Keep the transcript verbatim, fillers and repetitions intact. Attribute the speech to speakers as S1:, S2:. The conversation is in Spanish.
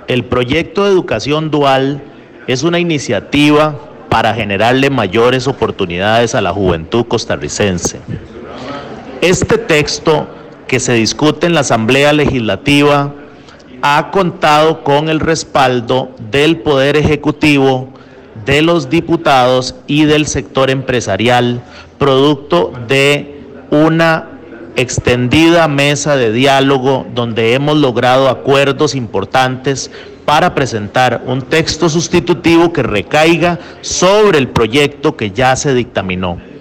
S1: El proyecto de educación dual es una iniciativa para generarle mayores oportunidades a la juventud costarricense. Este texto que se discute en la Asamblea Legislativa ha contado con el respaldo del Poder Ejecutivo, de los diputados y del sector empresarial, producto de una extendida mesa de diálogo donde hemos logrado acuerdos importantes para presentar un texto sustitutivo que recaiga sobre el proyecto que ya se dictaminó.